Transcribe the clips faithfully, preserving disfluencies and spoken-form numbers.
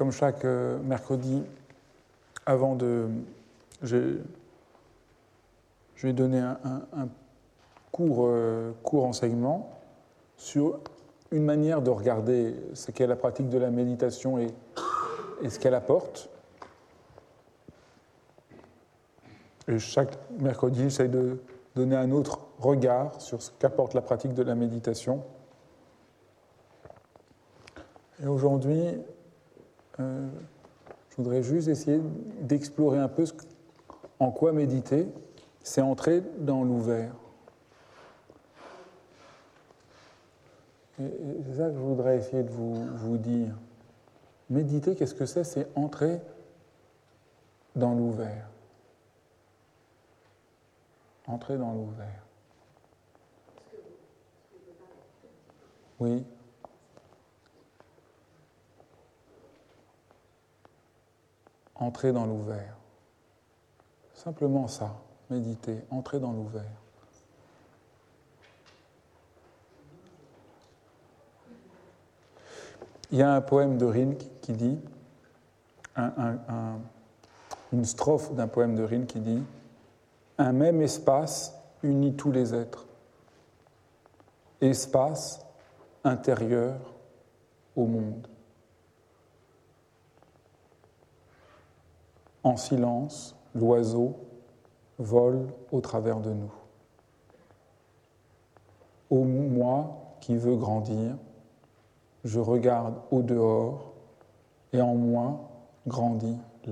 comme chaque euh, mercredi, avant de... Je, je vais donner un, un, un court, euh, court enseignement sur une manière de regarder ce qu'est la pratique de la méditation et, et ce qu'elle apporte. Et chaque mercredi, j'essaie de donner un autre regard sur ce qu'apporte la pratique de la méditation. Et aujourd'hui, euh, je voudrais juste essayer d'explorer un peu ce, en quoi méditer, c'est entrer dans l'ouvert. Et, et c'est ça que je voudrais essayer de vous, vous dire. Méditer, qu'est-ce que c'est? C'est entrer dans l'ouvert. Entrer dans l'ouvert. Oui. Entrer dans l'ouvert. Simplement ça, méditer, entrer dans l'ouvert. Il y a un poème de Rilke qui dit, un, un, un, une strophe d'un poème de Rilke qui dit « Un même espace unit tous les êtres. Espace intérieur au monde. En silence, l'oiseau vole au travers de nous. Ô moi qui veux grandir, je regarde au dehors et en moi grandit l'arbre. »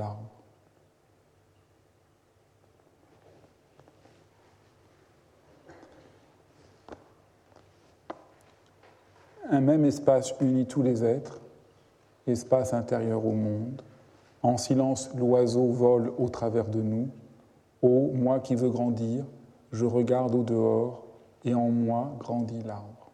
Un même espace unit tous les êtres, espace intérieur au monde. En silence, l'oiseau vole au travers de nous. Ô moi qui veux grandir, je regarde au dehors et en moi grandit l'arbre.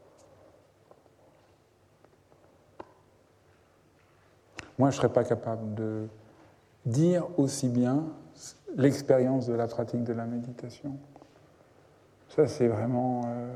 Moi, je ne serais pas capable de dire aussi bien l'expérience de la pratique de la méditation. Ça, c'est vraiment... Euh...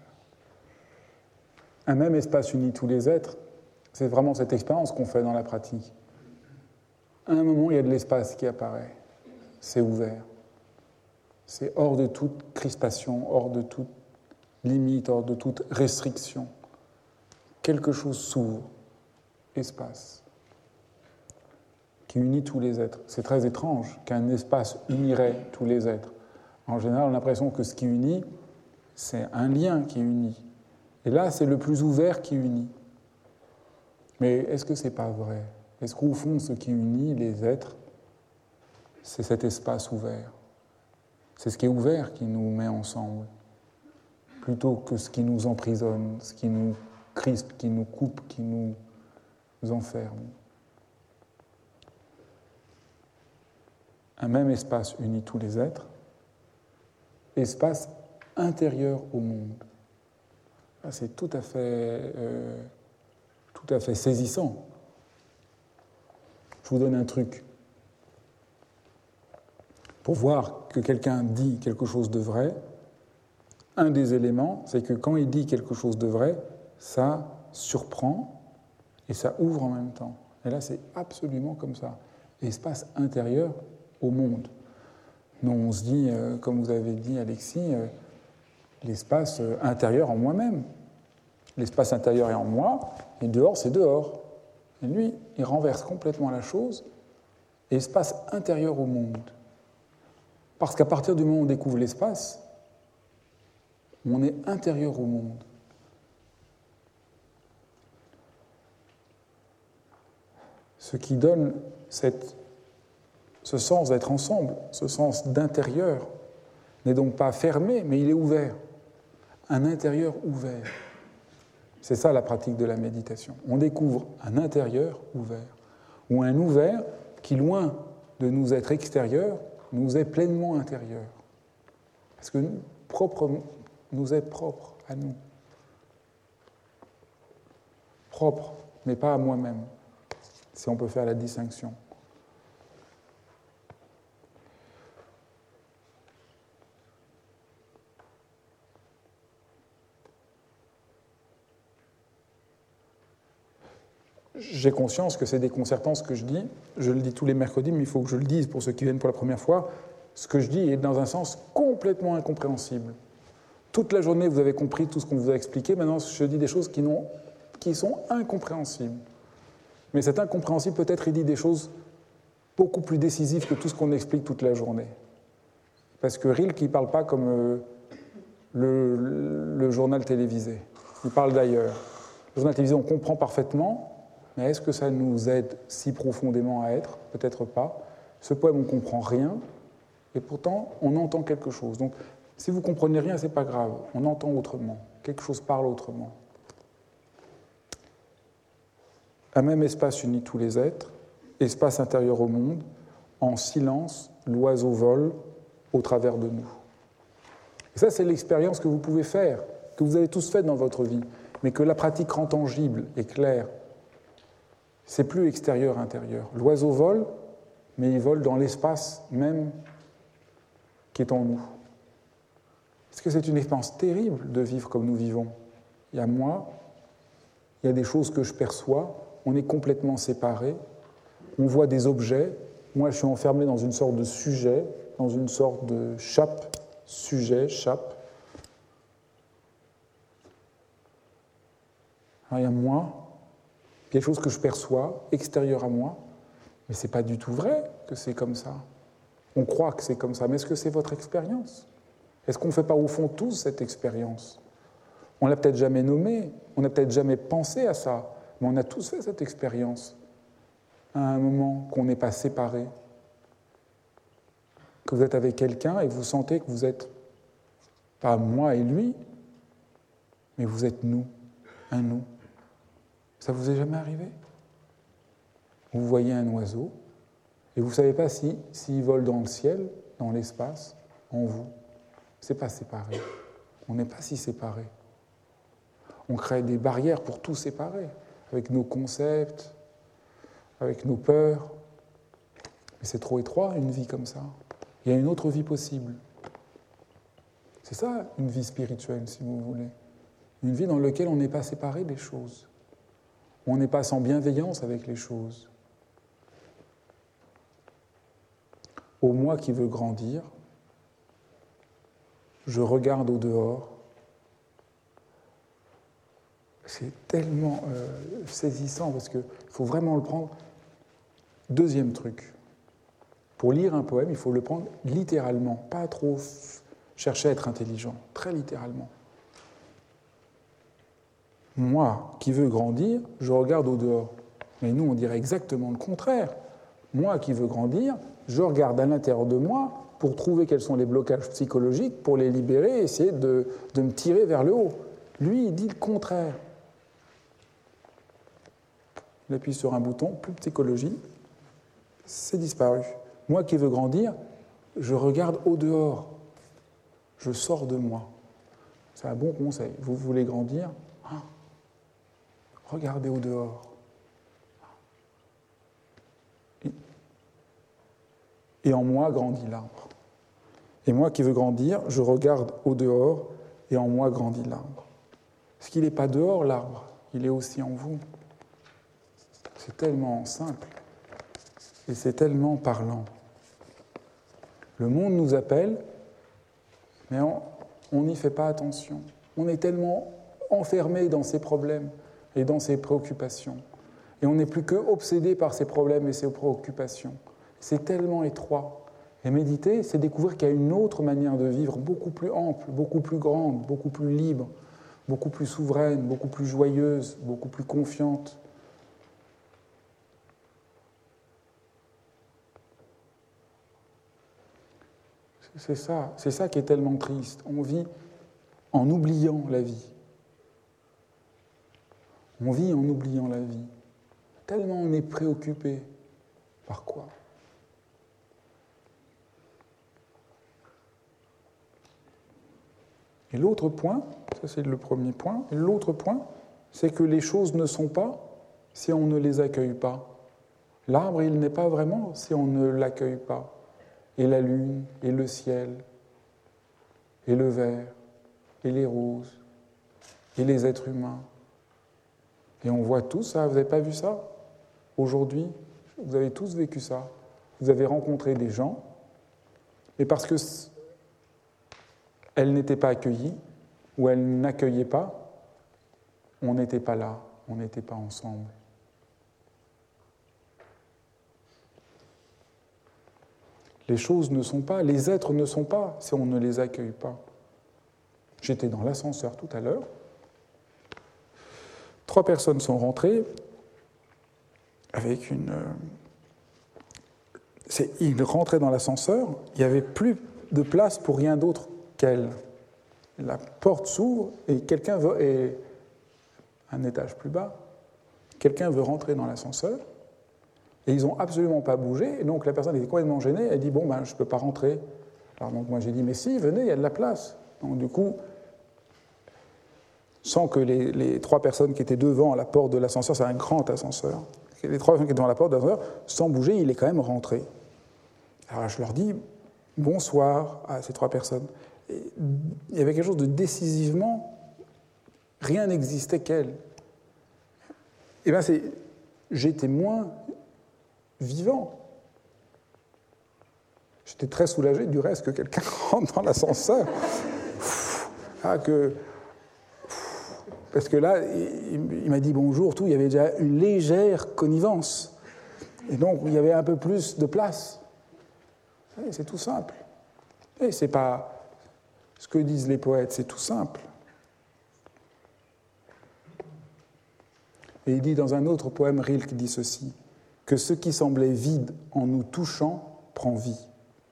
Un même espace unit tous les êtres, c'est vraiment cette expérience qu'on fait dans la pratique. À un moment, il y a de l'espace qui apparaît. C'est ouvert. C'est hors de toute crispation, hors de toute limite, hors de toute restriction. Quelque chose s'ouvre. Espace. Qui unit tous les êtres. C'est très étrange qu'un espace unirait tous les êtres. En général, on a l'impression que ce qui unit, c'est un lien qui unit. Et là, c'est le plus ouvert qui unit. Mais est-ce que ce n'est pas vrai? Est-ce qu'au fond, ce qui unit les êtres, c'est cet espace ouvert? C'est ce qui est ouvert qui nous met ensemble, plutôt que ce qui nous emprisonne, ce qui nous crispe, qui nous coupe, qui nous enferme. Un même espace unit tous les êtres, espace intérieur au monde. C'est tout à fait, euh, tout à fait saisissant. Je vous donne un truc. Pour voir que quelqu'un dit quelque chose de vrai, un des éléments, c'est que quand il dit quelque chose de vrai, ça surprend et ça ouvre en même temps. Et là, c'est absolument comme ça. Espace intérieur au monde. Nous, on se dit, euh, comme vous avez dit, Alexis, euh, l'espace intérieur en moi-même. L'espace intérieur est en moi, et dehors, c'est dehors. Et lui, il renverse complètement la chose, et espace intérieur au monde. Parce qu'à partir du moment où on découvre l'espace, on est intérieur au monde. Ce qui donne cette, ce sens d'être ensemble, ce sens d'intérieur, n'est donc pas fermé, mais il est ouvert. Un intérieur ouvert. C'est ça la pratique de la méditation. On découvre un intérieur ouvert, ou un ouvert qui, loin de nous être extérieur, nous est pleinement intérieur. Parce que propre, nous est propre à nous. Propre, mais pas à moi-même, si on peut faire la distinction. j'ai conscience que c'est déconcertant ce que je dis. Je le dis tous les mercredis, mais il faut que je le dise pour ceux qui viennent pour la première fois. Ce que je dis est dans un sens complètement incompréhensible. Toute la journée, vous avez compris tout ce qu'on vous a expliqué. Maintenant, je dis des choses qui, n'ont, qui sont incompréhensibles. Mais cet incompréhensible, peut-être, il dit des choses beaucoup plus décisives que tout ce qu'on explique toute la journée. Parce que Rilke, il ne parle pas comme euh, le, le, le journal télévisé. Il parle d'ailleurs. Le journal télévisé, on comprend parfaitement, mais est-ce que ça nous aide si profondément à être ? Peut-être pas. Ce poème, on ne comprend rien, et pourtant, on entend quelque chose. Donc, si vous ne comprenez rien, ce n'est pas grave. On entend autrement. Quelque chose parle autrement. Un même espace unit tous les êtres, espace intérieur au monde, en silence, l'oiseau vole au travers de nous. Et ça, c'est l'expérience que vous pouvez faire, que vous avez tous faite dans votre vie, mais que la pratique rend tangible et claire. C'est plus extérieur-intérieur. L'oiseau vole, mais il vole dans l'espace même qui est en nous. Parce que c'est une expérience terrible de vivre comme nous vivons. Il y a moi, il y a des choses que je perçois, on est complètement séparés, on voit des objets, moi je suis enfermé dans une sorte de sujet, dans une sorte de chape, sujet, chape. Alors, il y a moi, quelque chose que je perçois, extérieur à moi, mais ce n'est pas du tout vrai que c'est comme ça. On croit que c'est comme ça, mais est-ce que c'est votre expérience ? Est-ce qu'on ne fait pas au fond tous cette expérience ? On ne l'a peut-être jamais nommée, on n'a peut-être jamais pensé à ça, mais on a tous fait cette expérience à un moment qu'on n'est pas séparés, que vous êtes avec quelqu'un et vous sentez que vous êtes pas moi et lui, mais vous êtes nous, un nous. Ça vous est jamais arrivé ? Vous voyez un oiseau et vous ne savez pas si, s'il vole dans le ciel, dans l'espace, en vous. C'est pas séparé. On n'est pas si séparés. On crée des barrières pour tout séparer, avec nos concepts, avec nos peurs. Mais c'est trop étroit, une vie comme ça. Il y a une autre vie possible. C'est ça, une vie spirituelle, si vous voulez. Une vie dans laquelle on n'est pas séparé des choses. On n'est pas sans bienveillance avec les choses. Au moi qui veut grandir, je regarde au dehors. C'est tellement euh, saisissant parce qu'il faut vraiment le prendre. Deuxième truc. Pour lire un poème, il faut le prendre littéralement, pas trop chercher à être intelligent, très littéralement. Moi qui veux grandir, je regarde au dehors. Mais nous, on dirait exactement le contraire. Moi qui veux grandir, je regarde à l'intérieur de moi pour trouver quels sont les blocages psychologiques, pour les libérer et essayer de, de me tirer vers le haut. Lui, il dit le contraire. Il appuie sur un bouton, plus de psychologie, c'est disparu. Moi qui veux grandir, je regarde au dehors. Je sors de moi. C'est un bon conseil. Vous voulez grandir ? Regardez au dehors. Et en moi grandit l'arbre. Et moi qui veux grandir, je regarde au dehors, et en moi grandit l'arbre. Parce qu'il n'est pas dehors, l'arbre, il est aussi en vous. C'est tellement simple, et c'est tellement parlant. Le monde nous appelle, mais on n'y fait pas attention. On est tellement enfermé dans ses problèmes et dans ses préoccupations. Et on n'est plus que obsédé par ses problèmes et ses préoccupations. C'est tellement étroit. Et méditer, c'est découvrir qu'il y a une autre manière de vivre, beaucoup plus ample, beaucoup plus grande, beaucoup plus libre, beaucoup plus souveraine, beaucoup plus joyeuse, beaucoup plus confiante. C'est ça, c'est ça qui est tellement triste. On vit en oubliant la vie. On vit en oubliant la vie. Tellement on est préoccupé. Par quoi ? Et l'autre point, ça c'est le premier point, et l'autre point, c'est que les choses ne sont pas si on ne les accueille pas. L'arbre, il n'est pas vraiment si on ne l'accueille pas. Et la lune, et le ciel, et le vert, et les roses, et les êtres humains. Et on voit tout ça, vous n'avez pas vu ça? Aujourd'hui, vous avez tous vécu ça. Vous avez rencontré des gens, et parce que elles n'étaient pas accueillies, ou elles n'accueillaient pas, on n'était pas là, on n'était pas ensemble. Les choses ne sont pas, les êtres ne sont pas si on ne les accueille pas. J'étais dans l'ascenseur tout à l'heure. Trois personnes sont rentrées avec une... C'est, ils rentraient dans l'ascenseur, il n'y avait plus de place pour rien d'autre qu'elles. La porte s'ouvre et quelqu'un veut... Et un étage plus bas, quelqu'un veut rentrer dans l'ascenseur et ils n'ont absolument pas bougé. Et donc la personne était complètement gênée, elle dit « Bon, ben, je ne peux pas rentrer ». Alors donc moi j'ai dit « Mais si, venez, il y a de la place ». Donc du coup, sans que les, les trois personnes qui étaient devant la porte de l'ascenseur, c'est un grand ascenseur, les trois personnes qui étaient devant la porte de l'ascenseur, sans bouger, il est quand même rentré. Alors je leur dis « Bonsoir » à ces trois personnes. Et il y avait quelque chose de décisivement, rien n'existait qu'elle. Et bien c'est, j'étais moins vivant. J'étais très soulagé du reste que quelqu'un rentre dans l'ascenseur. Ah, que... Parce que là, il m'a dit bonjour, tout, il y avait déjà une légère connivence. Et donc, il y avait un peu plus de place. Et c'est tout simple. Et c'est pas ce que disent les poètes, c'est tout simple. Et il dit dans un autre poème, Rilke dit ceci, que ce qui semblait vide en nous touchant prend vie.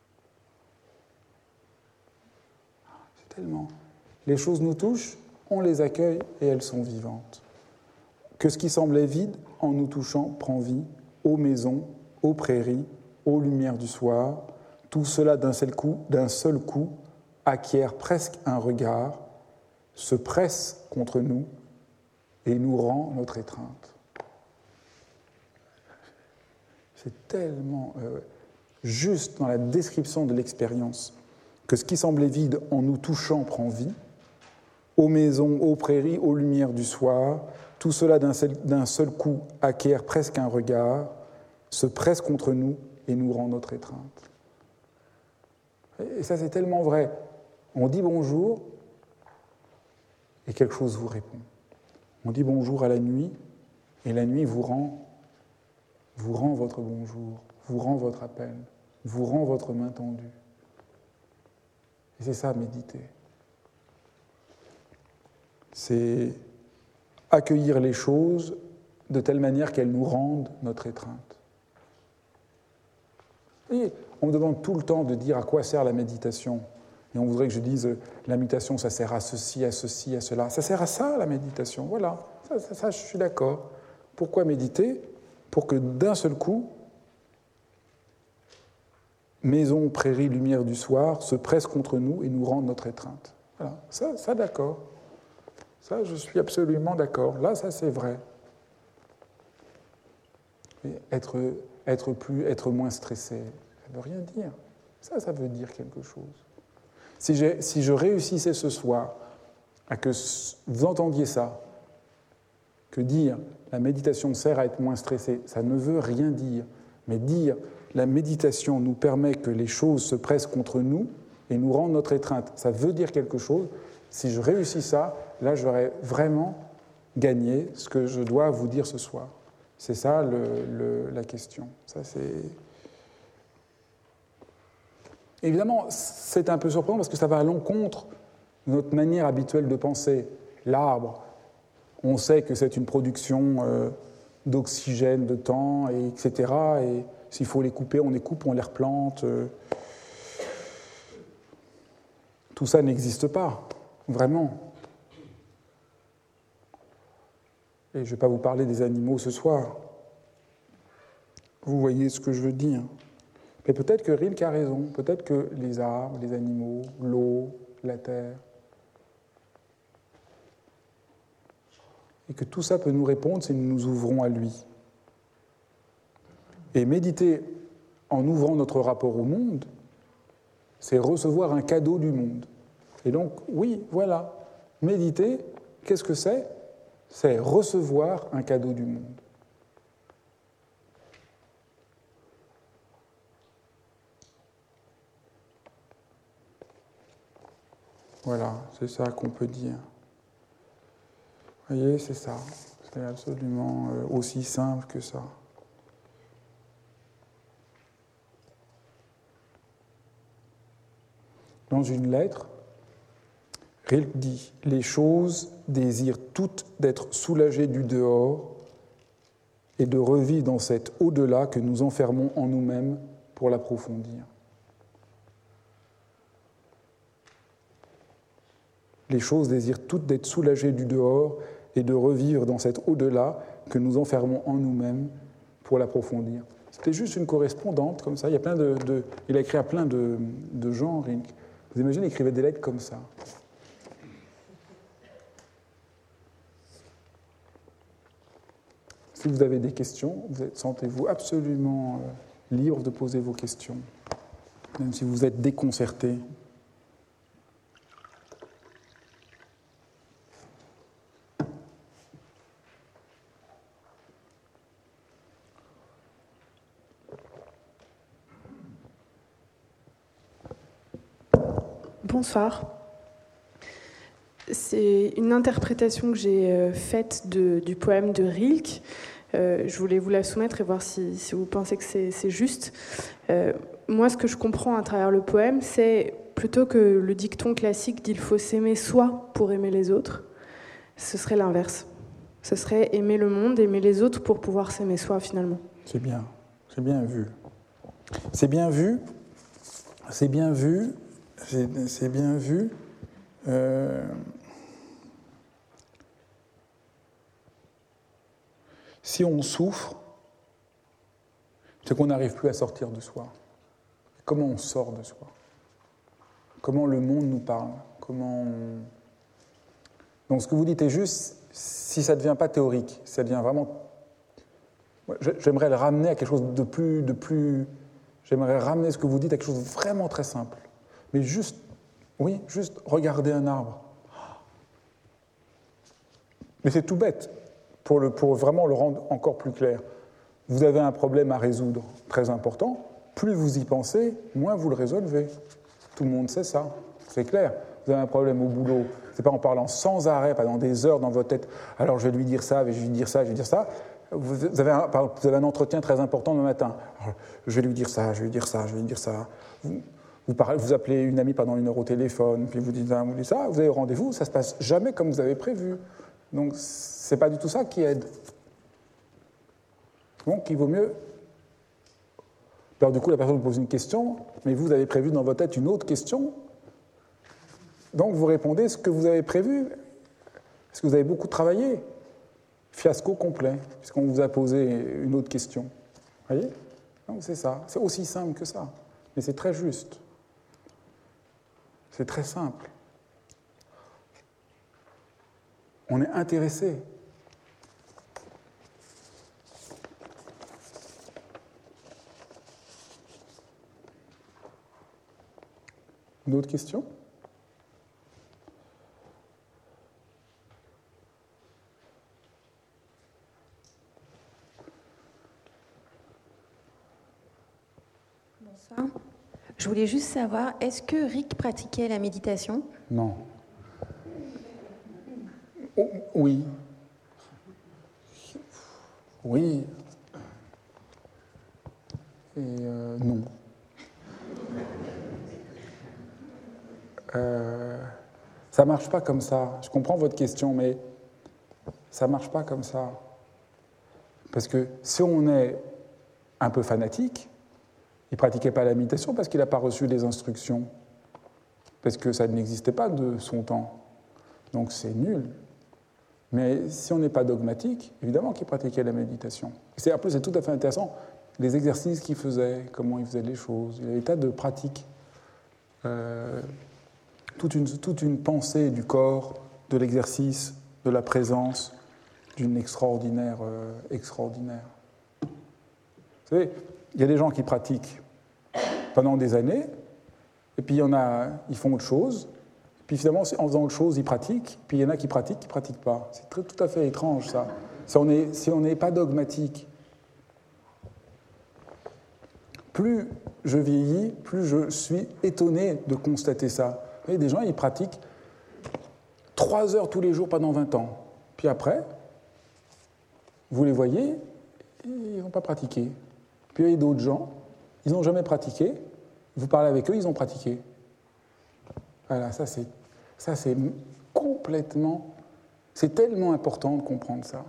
C'est tellement... Les choses nous touchent, on les accueille et elles sont vivantes. Que ce qui semblait vide, en nous touchant, prend vie, aux maisons, aux prairies, aux lumières du soir, tout cela d'un seul coup, d'un seul coup, acquiert presque un regard, se presse contre nous et nous rend notre étreinte. C'est tellement euh, juste dans la description de l'expérience que ce qui semblait vide, en nous touchant, prend vie, aux maisons, aux prairies, aux lumières du soir, tout cela d'un seul, d'un seul coup acquiert presque un regard, se presse contre nous et nous rend notre étreinte. Et ça, c'est tellement vrai. On dit bonjour et quelque chose vous répond. On dit bonjour à la nuit et la nuit vous rend, vous rend votre bonjour, vous rend votre appel, vous rend votre main tendue. Et c'est ça, méditer. C'est accueillir les choses de telle manière qu'elles nous rendent notre étreinte. Et on me demande tout le temps de dire à quoi sert la méditation. Et on voudrait que je dise la méditation, ça sert à ceci, à ceci, à cela. Ça sert à ça, la méditation. Voilà, ça, ça, ça je suis d'accord. Pourquoi méditer? Pour que d'un seul coup, maison, prairie, lumière du soir se pressent contre nous et nous rendent notre étreinte. Voilà, ça, ça d'accord. Ça, je suis absolument d'accord. Là, ça, c'est vrai. Et être, être, plus, être moins stressé, ça ne veut rien dire. Ça, ça veut dire quelque chose. Si, j'ai, si je réussissais ce soir à que vous entendiez ça, que dire la méditation sert à être moins stressé, ça ne veut rien dire. Mais dire la méditation nous permet que les choses se pressent contre nous et nous rendent notre étreinte, ça veut dire quelque chose. Si je réussis ça, là, j'aurais vraiment gagné ce que je dois vous dire ce soir. C'est ça le, le, la question. Ça, c'est... Évidemment, c'est un peu surprenant parce que ça va à l'encontre de notre manière habituelle de penser. L'arbre, on sait que c'est une production euh, d'oxygène, de temps, et etc. Et s'il faut les couper, on les coupe, on les replante. Euh... Tout ça n'existe pas. Vraiment. Et je ne vais pas vous parler des animaux ce soir. Vous voyez ce que je veux dire. Mais peut-être que Rilke a raison. Peut-être que les arbres, les animaux, l'eau, la terre, et que tout ça peut nous répondre si nous nous ouvrons à lui. Et méditer en ouvrant notre rapport au monde, c'est recevoir un cadeau du monde. Et donc, oui, voilà, méditer, qu'est-ce que c'est ? c'est recevoir un cadeau du monde. Voilà, c'est ça qu'on peut dire. Vous voyez, c'est ça. C'est absolument aussi simple que ça. Dans une lettre, Rilke dit « Les choses désirent toutes d'être soulagées du dehors et de revivre dans cet au-delà que nous enfermons en nous-mêmes pour l'approfondir. » Les choses désirent toutes d'être soulagées du dehors et de revivre dans cet au-delà que nous enfermons en nous-mêmes pour l'approfondir. C'était juste une correspondante comme ça. Il y a plein de, de, il a écrit à plein de, de gens, Rilke. Vous imaginez, il écrivait des lettres comme ça. Si vous avez des questions, vous êtes, sentez-vous absolument euh, libre de poser vos questions, même si vous êtes déconcerté. Bonsoir. C'est une interprétation que j'ai faite de, du poème de Rilke. Euh, je voulais vous la soumettre et voir si, si vous pensez que c'est, c'est juste. Euh, moi, ce que je comprends à travers le poème, c'est plutôt que le dicton classique d'il faut s'aimer soi pour aimer les autres, ce serait l'inverse. Ce serait aimer le monde, aimer les autres pour pouvoir s'aimer soi, finalement. C'est bien, c'est bien vu. C'est bien vu, c'est bien vu. C'est, c'est bien vu. Euh, si on souffre, c'est qu'on n'arrive plus à sortir de soi. Comment on sort de soi? Comment le monde nous parle? Comment on... Donc ce que vous dites est juste, si ça ne devient pas théorique, si ça devient vraiment... J'aimerais le ramener à quelque chose de plus, de plus... J'aimerais ramener ce que vous dites à quelque chose de vraiment très simple. Mais juste, oui, juste regarder un arbre. Mais c'est tout bête, pour, le, pour vraiment le rendre encore plus clair. Vous avez un problème à résoudre très important, plus vous y pensez, moins vous le résolvez. Tout le monde sait ça, c'est clair. Vous avez un problème au boulot, c'est pas en parlant sans arrêt, pendant des heures dans votre tête, alors je vais lui dire ça, je vais lui dire ça, je vais lui dire ça. Vous avez, un, vous avez un entretien très important le matin. Alors, je vais lui dire ça, je vais lui dire ça, je vais lui dire ça. Vous, Vous, parlez, vous appelez une amie pendant une heure au téléphone, puis vous dites, ah, vous dites ça, vous avez rendez-vous, ça ne se passe jamais comme vous avez prévu. Donc, ce n'est pas du tout ça qui aide. Donc, il vaut mieux... Alors, du coup, la personne vous pose une question, mais vous avez prévu dans votre tête une autre question. Donc, vous répondez ce que vous avez prévu. Est-ce que vous avez beaucoup travaillé? Fiasco complet, puisqu'on vous a posé une autre question. Vous voyez? Donc, c'est ça. C'est aussi simple que ça. Mais c'est très juste. C'est très simple. On est intéressé. Une autre question? Bonsoir. Je voulais juste savoir, est-ce que Rilke pratiquait la méditation? Non. Oh, oui. Oui. Et euh, non. Euh, ça ne marche pas comme ça. Je comprends votre question, mais ça ne marche pas comme ça. Parce que si on est un peu fanatique, il ne pratiquait pas la méditation parce qu'il n'a pas reçu les instructions, parce que ça n'existait pas de son temps. Donc c'est nul. Mais si on n'est pas dogmatique, évidemment qu'il pratiquait la méditation. C'est, en plus, c'est tout à fait intéressant, les exercices qu'il faisait, comment il faisait les choses. Il y a des tas de pratiques. Euh, toute, une, toute une pensée du corps, de l'exercice, de la présence, d'une extraordinaire, euh, extraordinaire. Vous savez, il y a des gens qui pratiquent pendant des années, et puis il y en a, ils font autre chose, et Puis finalement, en faisant autre chose, ils pratiquent, puis il y en a qui pratiquent, qui ne pratiquent pas. C'est très, tout à fait étrange, ça. Si on n'est si on n'est pas dogmatique. Plus je vieillis, plus je suis étonné de constater ça. Vous voyez, des gens, ils pratiquent trois heures tous les jours pendant vingt ans. Puis après, vous les voyez, ils n'ont pas pratiqué. Puis il y a d'autres gens, ils n'ont jamais pratiqué. Vous parlez avec eux, ils ont pratiqué. Voilà, ça c'est, ça c'est complètement... C'est tellement important de comprendre ça.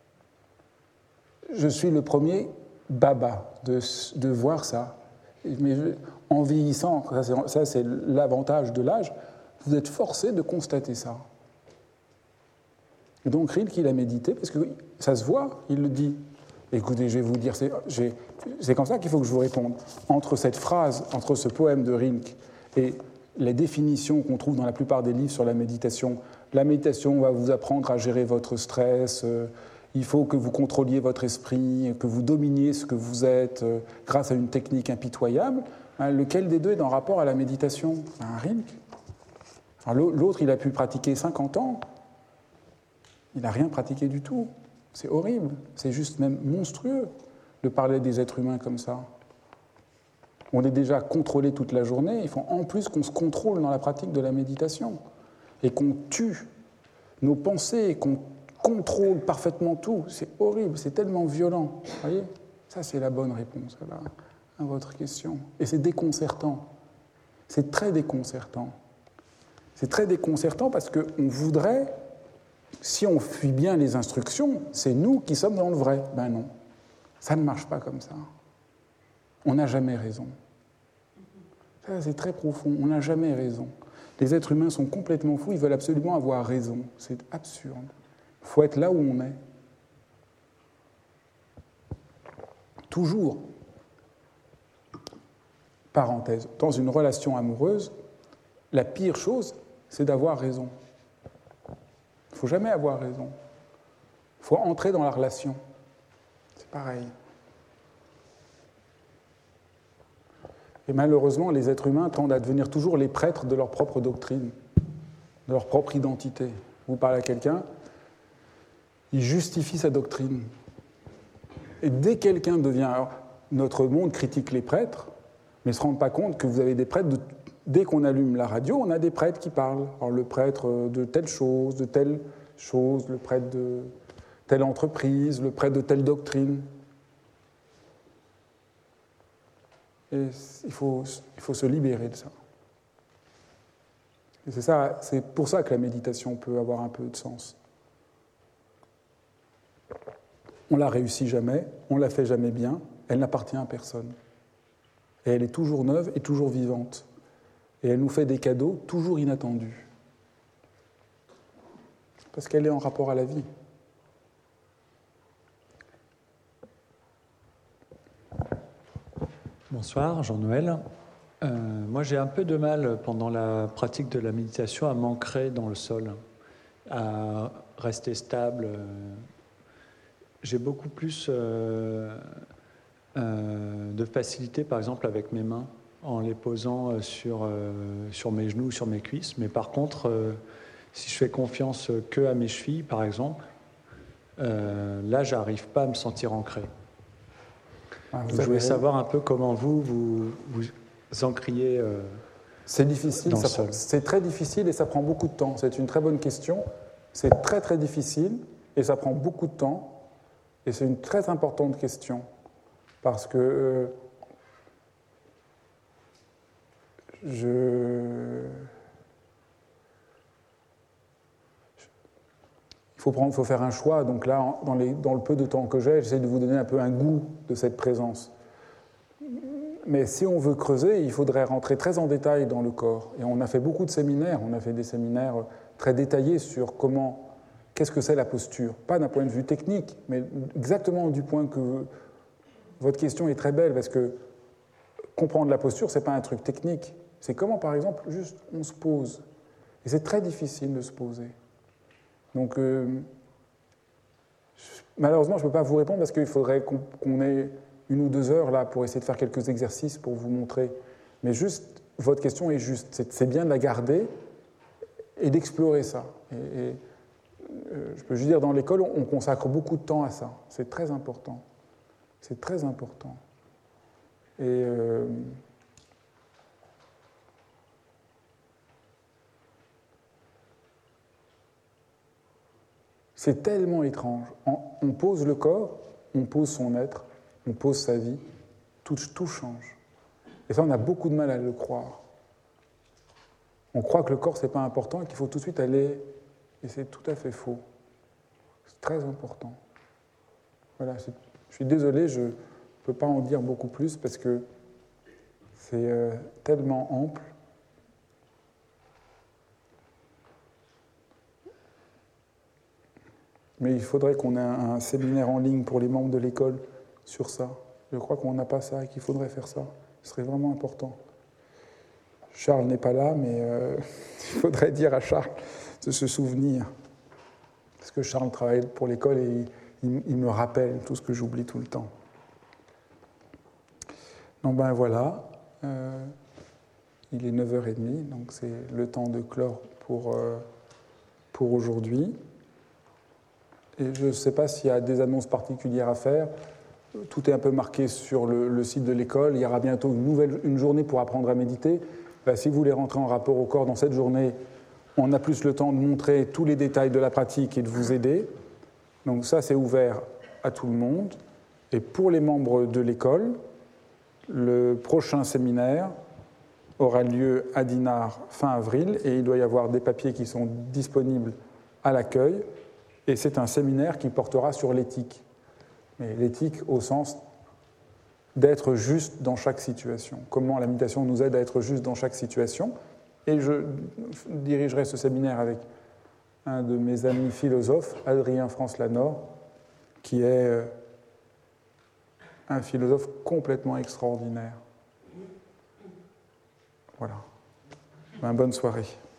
Je suis le premier baba de, de voir ça. Mais je, en vieillissant, ça c'est, ça c'est l'avantage de l'âge, vous êtes forcé de constater ça. Et donc Rilke, il a médité, parce que ça se voit, il le dit. Écoutez, je vais vous dire, c'est, j'ai, c'est comme ça qu'il faut que je vous réponde. Entre cette phrase, entre ce poème de Rilke et les définitions qu'on trouve dans la plupart des livres sur la méditation, la méditation va vous apprendre à gérer votre stress, euh, il faut que vous contrôliez votre esprit, que vous dominiez ce que vous êtes euh, grâce à une technique impitoyable, hein, lequel des deux est en rapport à la méditation? Un Rilke. Alors, l'autre, il a pu pratiquer cinquante ans, il n'a rien pratiqué du tout. C'est horrible, c'est juste même monstrueux de parler des êtres humains comme ça. On est déjà contrôlé toute la journée, il faut en plus qu'on se contrôle dans la pratique de la méditation et qu'on tue nos pensées, qu'on contrôle parfaitement tout. C'est horrible, c'est tellement violent. Vous voyez ? Ça, c'est la bonne réponse à, la, à votre question. Et c'est déconcertant. C'est très déconcertant. C'est très déconcertant parce qu'on voudrait... Si on suit bien les instructions, c'est nous qui sommes dans le vrai. Ben non, ça ne marche pas comme ça. On n'a jamais raison. Ça, c'est très profond, on n'a jamais raison. Les êtres humains sont complètement fous, ils veulent absolument avoir raison. C'est absurde. Il faut être là où on est. Toujours, parenthèse, dans une relation amoureuse, la pire chose, c'est d'avoir raison. Il ne faut jamais avoir raison. Il faut entrer dans la relation. C'est pareil. Et malheureusement, les êtres humains tendent à devenir toujours les prêtres de leur propre doctrine, de leur propre identité. Vous parlez à quelqu'un, il justifie sa doctrine. Et dès que quelqu'un devient... Alors, notre monde critique les prêtres, mais ne se rend pas compte que vous avez des prêtres... De, dès qu'on allume la radio, on a des prêtres qui parlent. Alors, le prêtre de telle chose, de telle chose, le prêtre de telle entreprise, le prêtre de telle doctrine. Et il faut, il faut se libérer de ça. Et c'est ça, c'est pour ça que la méditation peut avoir un peu de sens. On ne la réussit jamais, on ne la fait jamais bien, elle n'appartient à personne. Et elle est toujours neuve et toujours vivante. Et elle nous fait des cadeaux toujours inattendus. Parce qu'elle est en rapport à la vie. Bonsoir, Jean-Noël. Euh, moi, j'ai un peu de mal, pendant la pratique de la méditation, à m'ancrer dans le sol, à rester stable. J'ai beaucoup plus euh, euh, de facilité, par exemple, avec mes mains, en les posant sur, euh, sur mes genoux, sur mes cuisses. Mais par contre, euh, si je fais confiance que à mes chevilles, par exemple, euh, là, j'arrive pas à me sentir ancré. Ah, je voulais savoir un peu comment vous, vous, vous encriez euh, c'est difficile, dans le ça sol. Prend, c'est très difficile et ça prend beaucoup de temps. C'est une très bonne question. C'est très très difficile et ça prend beaucoup de temps. Et c'est une très importante question. Parce que euh, je... Il faut, prendre, il faut faire un choix. Donc là, dans, les, dans le peu de temps que j'ai, j'essaie de vous donner un peu un goût de cette présence. Mais si on veut creuser, il faudrait rentrer très en détail dans le corps. Et on a fait beaucoup de séminaires. On a fait des séminaires très détaillés sur comment, qu'est-ce que c'est la posture. Pas d'un point de vue technique, mais exactement du point que votre question est très belle, parce que comprendre la posture, ce n'est pas un truc technique. C'est comment, par exemple, juste on se pose. Et c'est très difficile de se poser. Donc, euh, malheureusement, je ne peux pas vous répondre parce qu'il faudrait qu'on, qu'on ait une ou deux heures là pour essayer de faire quelques exercices pour vous montrer. Mais juste, votre question est juste. C'est, c'est bien de la garder et d'explorer ça. Et, et, euh, je peux juste dire, dans l'école, on, on consacre beaucoup de temps à ça. C'est très important. C'est très important. Et euh, c'est tellement étrange. On pose le corps, on pose son être, on pose sa vie, tout, tout change. Et ça, on a beaucoup de mal à le croire. On croit que le corps, c'est pas important et qu'il faut tout de suite aller... Et c'est tout à fait faux. C'est très important. Voilà, je suis désolé, je ne peux pas en dire beaucoup plus parce que c'est euh, tellement ample. Mais il faudrait qu'on ait un, un séminaire en ligne pour les membres de l'école sur ça. Je crois qu'on n'a pas ça et qu'il faudrait faire ça. Ce serait vraiment important. Charles n'est pas là, mais euh, il faudrait dire à Charles de se souvenir. Parce que Charles travaille pour l'école et il, il, il me rappelle tout ce que j'oublie tout le temps. Donc ben voilà, euh, il est neuf heures trente, donc c'est le temps de clore pour, euh, pour aujourd'hui. Et je ne sais pas s'il y a des annonces particulières à faire. Tout est un peu marqué sur le, le site de l'école. Il y aura bientôt une, nouvelle, une journée pour apprendre à méditer. Ben, si vous voulez rentrer en rapport au corps dans cette journée, on a plus le temps de montrer tous les détails de la pratique et de vous aider. Donc ça, c'est ouvert à tout le monde. Et pour les membres de l'école, le prochain séminaire aura lieu à Dinard fin avril et il doit y avoir des papiers qui sont disponibles à l'accueil. Et c'est un séminaire qui portera sur l'éthique. Mais l'éthique au sens d'être juste dans chaque situation. Comment la méditation nous aide à être juste dans chaque situation. Et je dirigerai ce séminaire avec un de mes amis philosophes, Adrien France-Lanor, qui est un philosophe complètement extraordinaire. Voilà. Ben, bonne soirée.